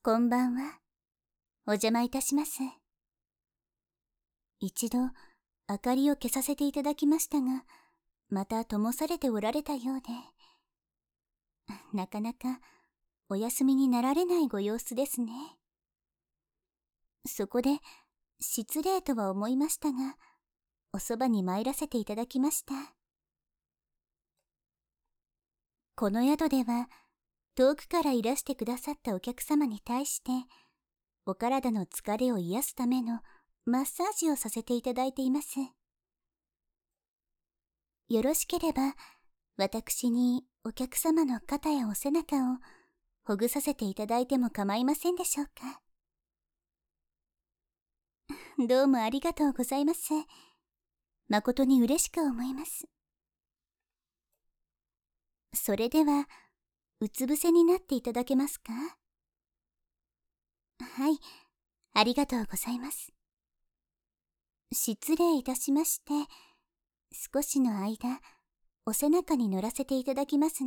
こんばんは。お邪魔いたします。一度、明かりを消させていただきましたが、また灯されておられたようで、なかなかお休みになられないご様子ですね。そこで、失礼とは思いましたが、おそばに参らせていただきました。この宿では、遠くからいらしてくださったお客様に対して、お体の疲れを癒すためのマッサージをさせていただいています。よろしければ、私にお客様の肩やお背中をほぐさせていただいても構いませんでしょうか。どうもありがとうございます。誠に嬉しく思います。それでは、うつ伏せになっていただけますか？はい、ありがとうございます。失礼いたしまして、少しの間、お背中に乗らせていただきますね。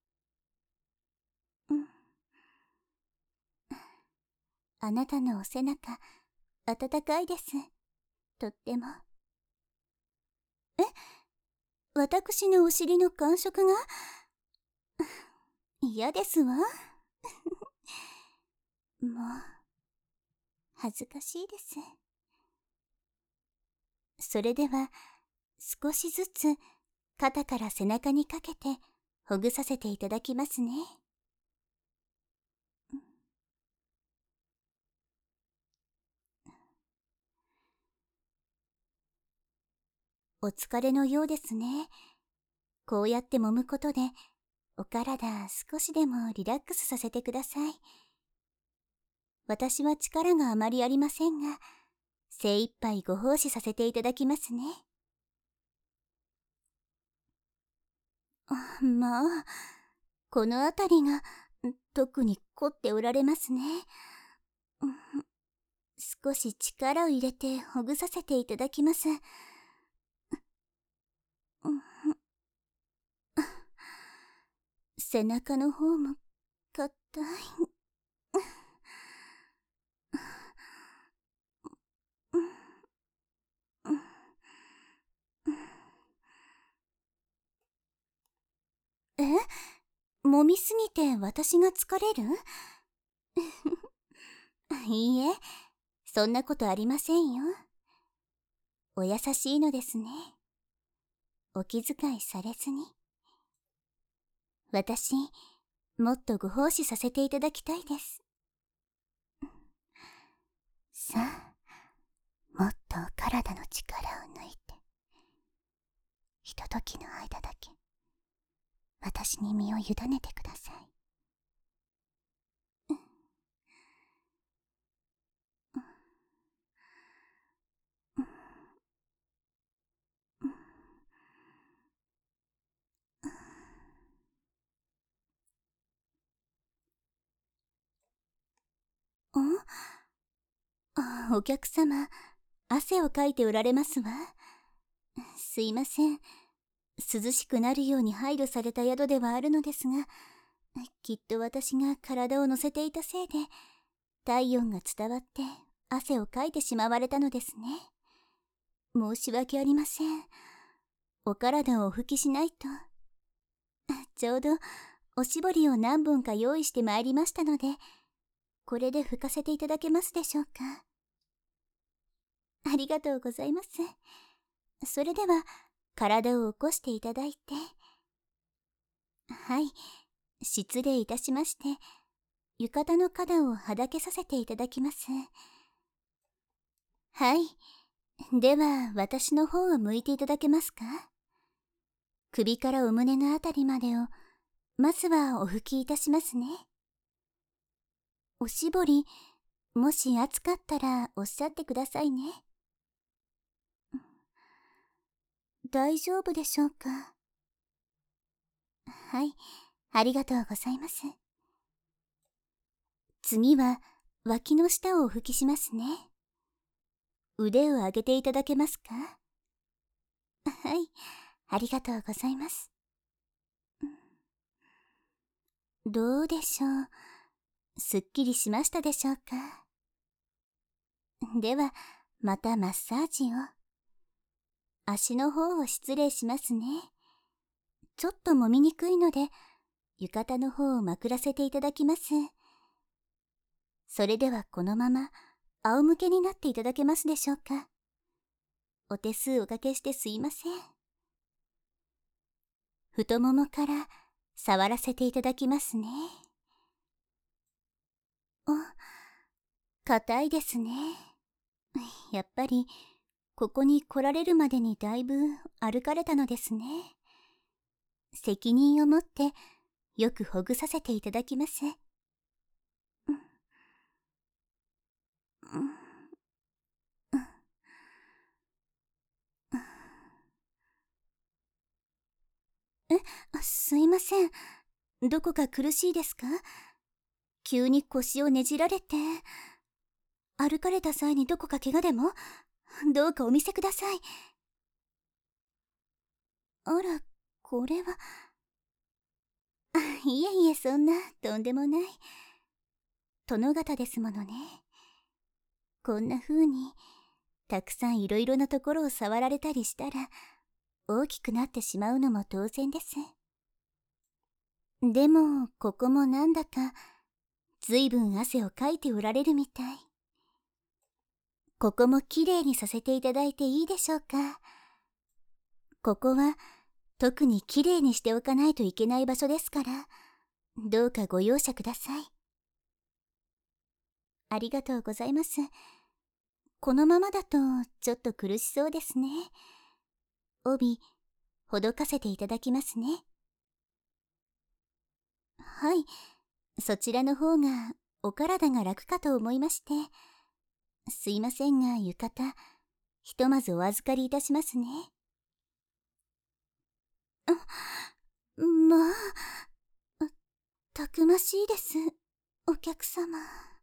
あなたのお背中、温かいです。とっても。え？私のお尻の感触が嫌ですわ。もう、恥ずかしいです。それでは、少しずつ肩から背中にかけてほぐさせていただきますね。お疲れのようですね。こうやって揉むことで、お体少しでもリラックスさせてください。私は力があまりありませんが、精一杯ご奉仕させていただきますね。まあ、このあたりが特に凝っておられますね。少し力を入れてほぐさせていただきます。背中の方も硬い。え？揉みすぎて私が疲れる？いいえ、そんなことありませんよ。お優しいのですね。お気遣いされずに。私、もっとご奉仕させていただきたいです。さあ、もっと体の力を抜いて、ひとときの間だけ、私に身を委ねてください。お客様、汗をかいておられますわ。すいません。涼しくなるように配慮された宿ではあるのですが、きっと私が体を乗せていたせいで、体温が伝わって汗をかいてしまわれたのですね。申し訳ありません。お体をお拭きしないと。ちょうどおしぼりを何本か用意してまいりましたので、これで拭かせていただけますでしょうか。ありがとうございます。それでは、体を起こしていただいて。はい、失礼いたしまして、浴衣の肩をはだけさせていただきます。はい、では私の方を向いていただけますか。首からお胸のあたりまでを、まずはお拭きいたしますね。おしぼり、もし熱かったらおっしゃってくださいね。大丈夫でしょうか。はい、ありがとうございます。次は脇の下をお拭きしますね。腕を上げていただけますか。はい、ありがとうございます。どうでしょう。 すっきりしましたでしょうか。では、またマッサージを。足の方を失礼しますね。ちょっと揉みにくいので、浴衣の方をまくらせていただきます。それではこのまま、仰向けになっていただけますでしょうか。お手数おかけしてすいません。太ももから触らせていただきますね。硬いですね。やっぱり、ここに来られるまでにだいぶ歩かれたのですね。責任を持ってよくほぐさせていただきます。すいません。どこか苦しいですか？急に腰をねじられて。歩かれた際にどこか怪我でも？どうかお見せください。あら、これは。いえいえ、そんな、とんでもない。殿方ですものね。こんな風に、たくさんいろいろなところを触られたりしたら、大きくなってしまうのも当然です。でも、ここもなんだか、ずいぶん汗をかいておられるみたい。ここもきれいにさせていただいていいでしょうか。ここは、特にきれいにしておかないといけない場所ですから、どうかご容赦ください。ありがとうございます。このままだとちょっと苦しそうですね。帯、ほどかせていただきますね。はい、そちらの方がお体が楽かと思いまして。すいませんが、浴衣、ひとまずお預かりいたしますね。まあ、たくましいです、お客様。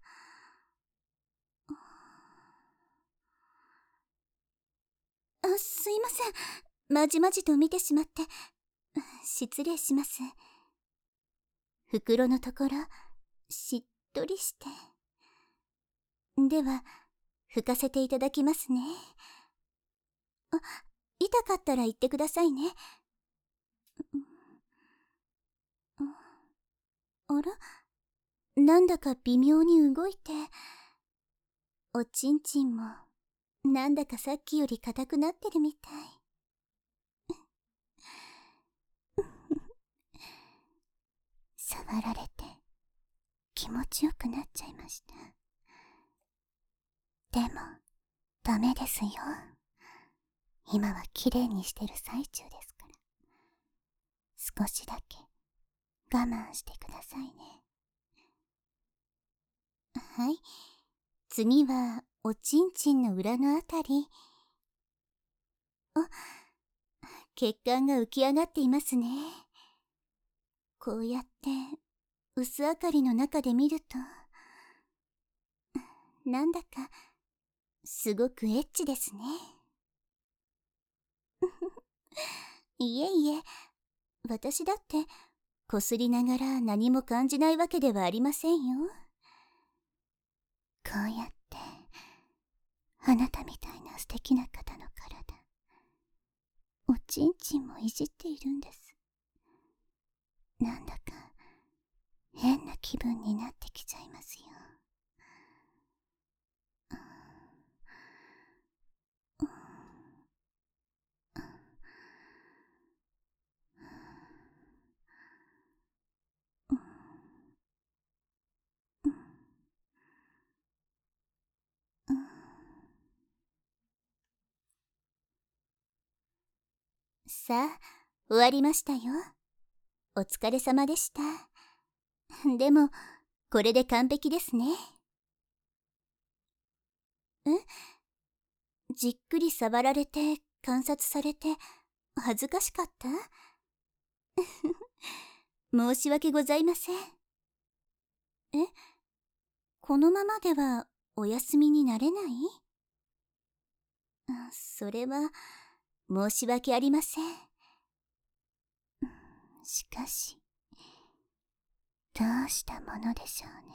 すいません。まじまじと見てしまって。失礼します。袋のところ、しっとりして。では、拭かせていただきますね。痛かったら言ってくださいね。あら？なんだか微妙に動いて。おちんちんも、なんだかさっきより硬くなってるみたい。触られて気持ちよくなっちゃいました。でもダメですよ。今はきれいにしてる最中ですから。少しだけ我慢してくださいね。はい、次はおちんちんの裏のあたり。血管が浮き上がっていますね。こうやって薄明かりの中で見ると、なんだかすごくエッチですね。いえいえ、私だってこすりながら何も感じないわけではありませんよ。こうやってあなたみたいな素敵な方の体、おちんちんもいじっているんです。なんだか変な気分になってきちゃいますよ。さあ、終わりましたよ。お疲れ様でした。でも、これで完璧ですね。じっくり触られて、観察されて、恥ずかしかった？申し訳ございません。このままではお休みになれない？それは、申し訳ありません。しかし、どうしたものでしょうね。